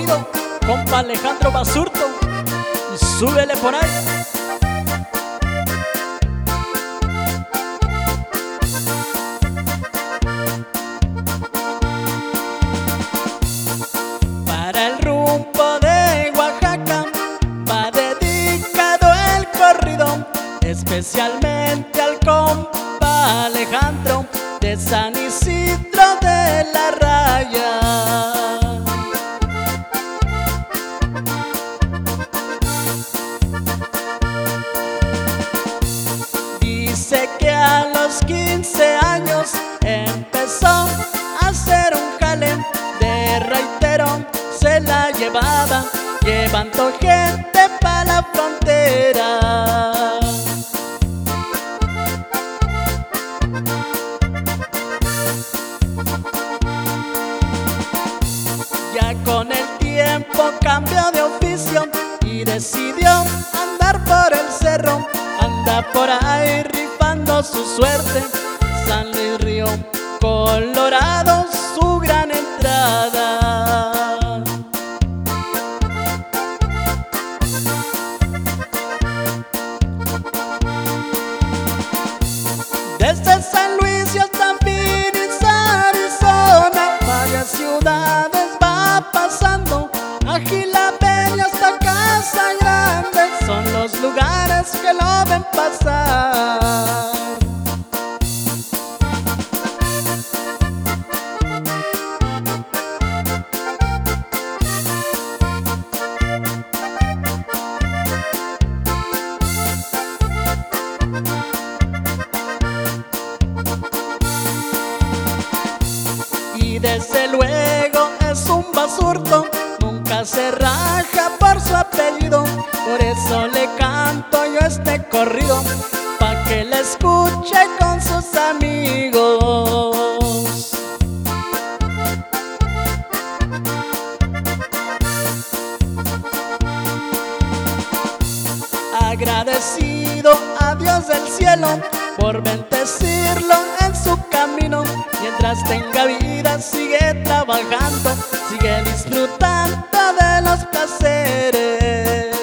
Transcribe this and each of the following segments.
corrido, compa Alejandro Basurto, súbele por ahí. Para el rumbo de Oaxaca va dedicado el corrido, especialmente al compa Alejandro de San Isidro de la Raya. Dice que a los 15 años empezó a hacer un jale de raitero, se la llevaba llevando gente pa' la frontera. Ya con el tiempo cambió de oficio y decidió andar por el cerro. Anda por ahí rifando su suerte, San Luis Río Colorado, su gran entrada. Desde San Luis y hasta Phoenix, Arizona, varias ciudades va pasando, a Gilabella hasta Casa Grande, son los lugares que lo ven pasar. Y desde luego es un Basurto, nunca se raja por su apellido, por eso le canto yo este corrido, pa' que le escuche con sus amigos. Agradecido a Dios del cielo por bendecirlo en su camino, mientras tenga vida sigue trabajando, sigue disfrutando de los placeres.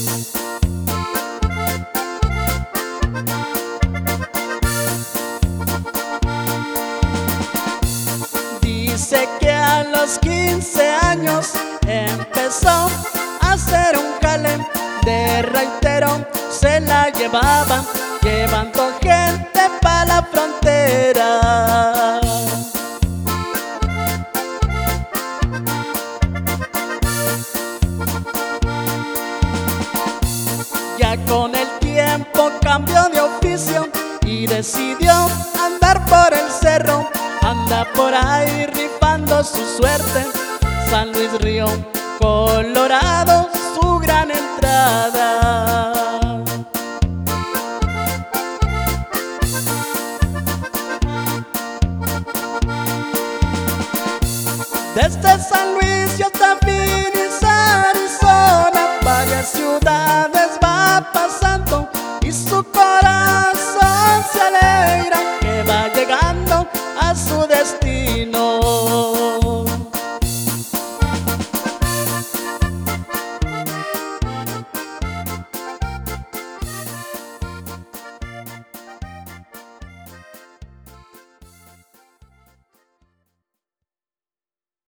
Dice que a los 15 años empezó a hacer un jale de raitero, se la llevaba llevando gente pa' la frontera. Ya con el tiempo cambió de oficio y decidió andar por el cerro, anda por ahí rifando su suerte, San Luis Río Colorado, su gran entrada. Desde San Luis y hasta Phoenix, Arizona, varias ciudades va pasando y su corazón se alegra que va llegando a su destino.